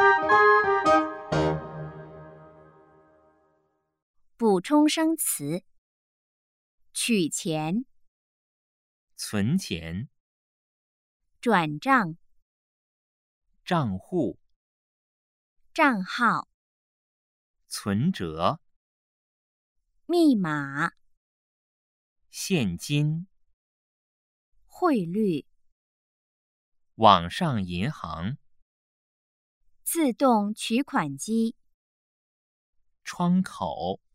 补充生词：取钱、 存钱、 转账、 账户、 账号、 存折、 密码、 现金、 汇率、 网上银行、 自动取款机。 窗口。